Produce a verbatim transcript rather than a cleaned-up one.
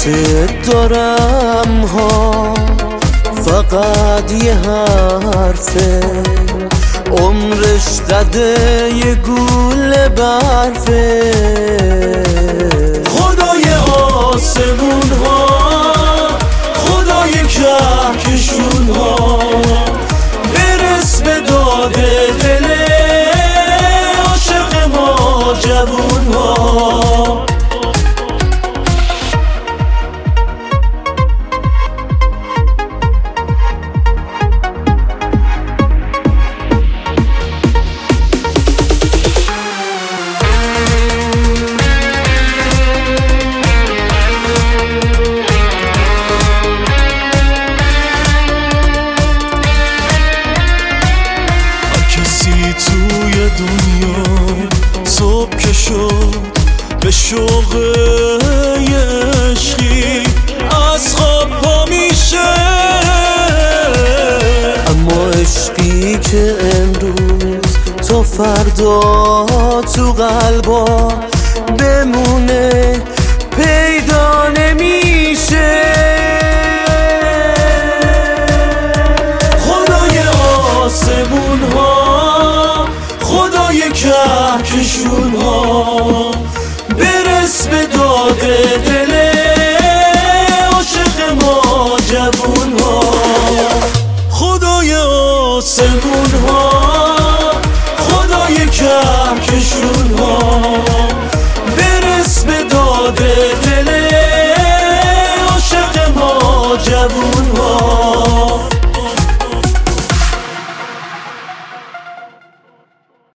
دارم ها فقط یه حرفه، عمرش قده یه گوله برفه. خدای آسمون ها، خدای کهکشون ها، برس به داد دل عاشق ما جوون ها. توی دنیا صبح که شد به شوق عشقی از خواب پا میشه، اما عشقی که امروز تا فردا تو قلبا بمونه پیدا نمیشه. خدای آسمون ها، خدای کهکشون ها، برس به داد دل عاشق ما جوون ها. خدای آسمون ها، خدای کهکشون ها، برس به داد دل عاشق ما جوون ها.